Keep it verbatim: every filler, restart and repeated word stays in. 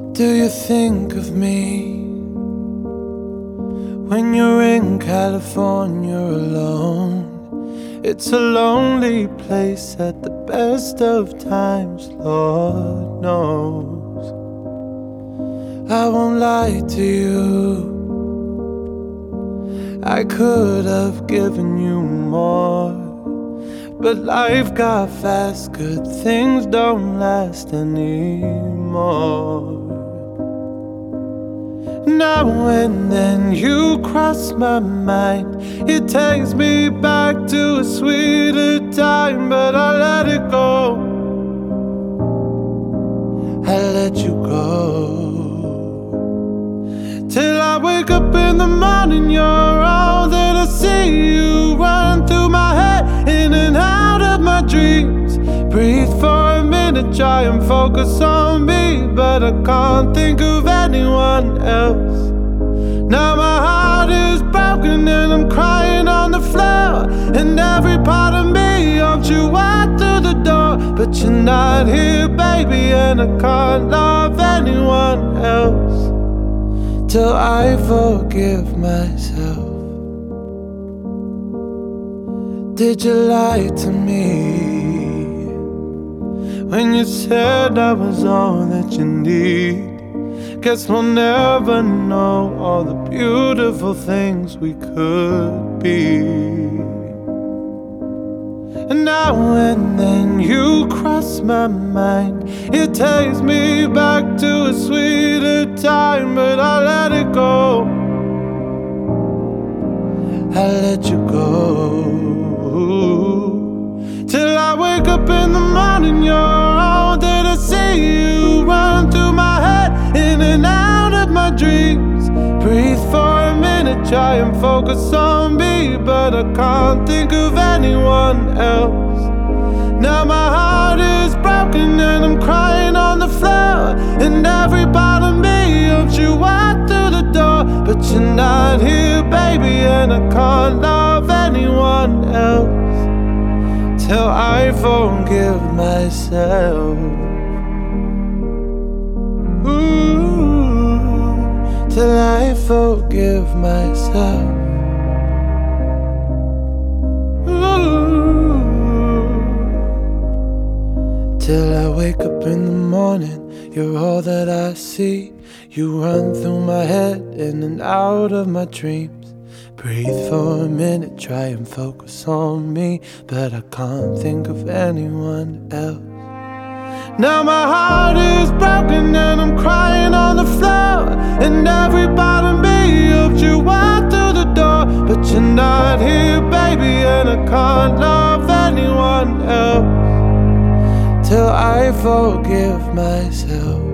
Do you think of me when you're in California alone? It's a lonely place at the best of times, Lord knows. I won't lie to you, I could have given you more, but life got fast, good things don't last anymore. Now and then you cross my mind, it takes me back to a sweeter time, but I let it go, I let you go. Till I wake up in the morning, you're all that I see. You run through my head, in and out of my dreams. Breathe for a minute, try and focus on me, but I can't think of anyone else. Now my heart is broken and I'm crying on the floor, and every part of me hopes you walk through the door, but you're not here, baby, and I can't love anyone else till I forgive myself. Did you lie to me when you said I was all that you need? Guess we'll never know all the beautiful things we could be. And now and then you cross my mind, it takes me back to a sweeter time, but I let it go, I let you go. Till I wake up in the morning, you're all that I see. You run through my head, in and out of my dreams. Breathe for a minute, try and focus on me, but I can't think of anyone else. Now my heart is broken and I'm crying on the floor, and every part of me hopes you walk through the door, but you're not here, baby, and I can't love anyone else till I forgive myself. Ooh, till I forgive myself. Ooh, till I wake up in the morning, you're all that I see. You run through my head, in and out of my dreams. Breathe for a minute, try and focus on me, but I can't think of anyone else. Now my heart is broken and I'm crying on the floor, and every part of me hopes you walk through the door, but you're not here, baby, and I can't love anyone else till I forgive myself.